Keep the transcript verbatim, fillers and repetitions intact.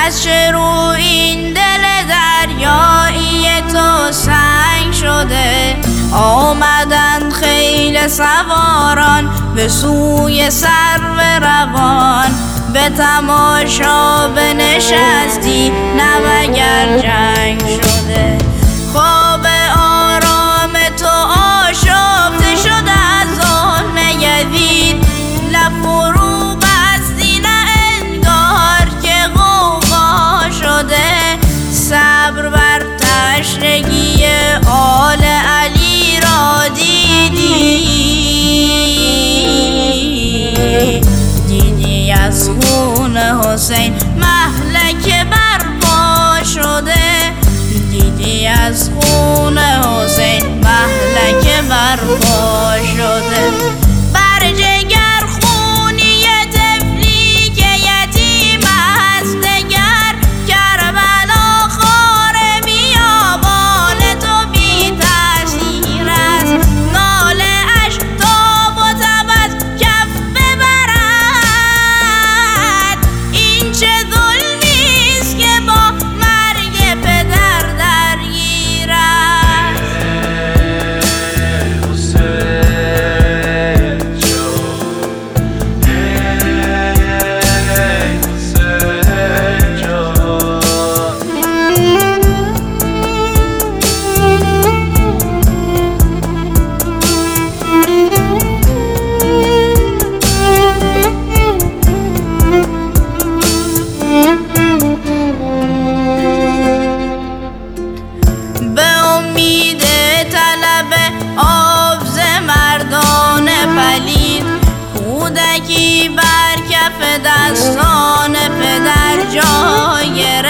از چه رو این دل دریایی تو سنگ شده؟ آمدند خیل سواران به سوی سرو روان، به تماشا بنشستی نه مگر جنگ شده؟ خواب آرام تو آشفته شده از ظلم یزید، لب فرو بستی نه انگار که غوغا شده؟ صبر بر تشنگی آل علی را دیدی، دیدی از خون حسین مهلک برپا شده، دیدی از خون حسین مهلک برپا شده. بر جگر خونی طفلی که یتیم است دگر، کربلا خار بیابان تو بی تأثیر است، ناله اش تاب و تب از کف ببرد. این چه ظلمی است که با مرگ پدر درگیر است؟ به امید طلب آب ز مردان پلید، کودکی بر کف دستان پدر جای